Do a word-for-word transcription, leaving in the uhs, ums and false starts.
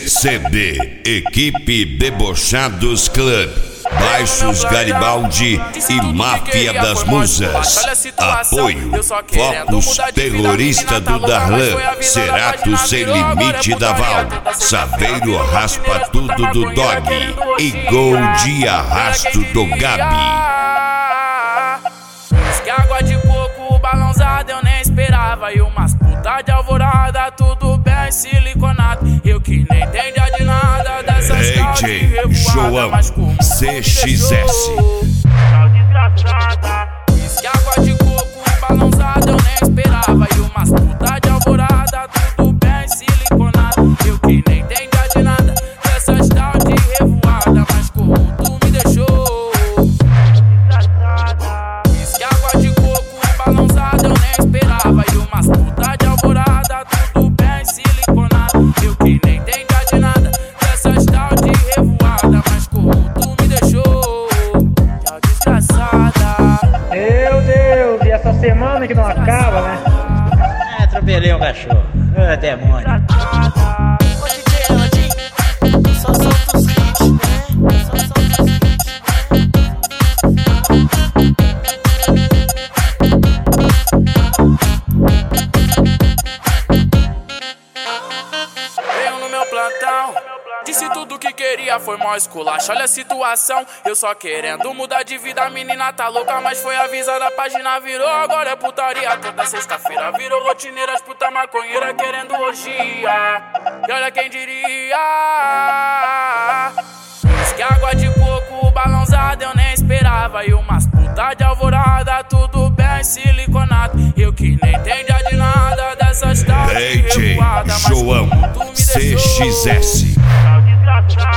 C D Equipe Debochados Club, Baixos Garibaldi e Máfia das Musas. Apoio Focus Terrorista do Darlan, Cerato Sem Limite da Val, Saveiro Raspa Tudo do Dog e Gol de Arrasto do Gabi. Que água de coco balãozada eu nem esperava. E umas puta de alvorada, tudo bem siliconado. Eu que nem entendia de nada dessas caras de revoada, mas como C X S. Tal desgraçada. Diz que água de coco balãozada eu nem esperava. E umas puta de alvorada, tudo bem siliconado. Eu que nem entendia de nada dessas tal de revoada, mas como tu me deixou. Eu nem esperava, e umas puta de alvorada, tudo bem siliconado. Eu que nem entendia de nada dessas tal de revoada, mas como tu me deixou, tchau desgraçada. Meu Deus, e essa semana que não acaba, né? É, atropelei um cachorro. É, demônio. Ô D J Rodinho, só solta os hits, né? Só solta os hits. Disse tudo que queria, foi mó esculacho, olha a situação. Eu só querendo mudar de vida, a menina tá louca, mas foi avisada, a página virou, agora é putaria. Toda sexta-feira virou rotineira, as puta maconheira querendo orgia. E olha quem diria, diz que água de coco balãozada eu nem esperava. E umas puta de alvorada, tudo bem siliconado. Eu que nem entendia de nada dessas tal de revoada, mas João como tu me C X S. deixou.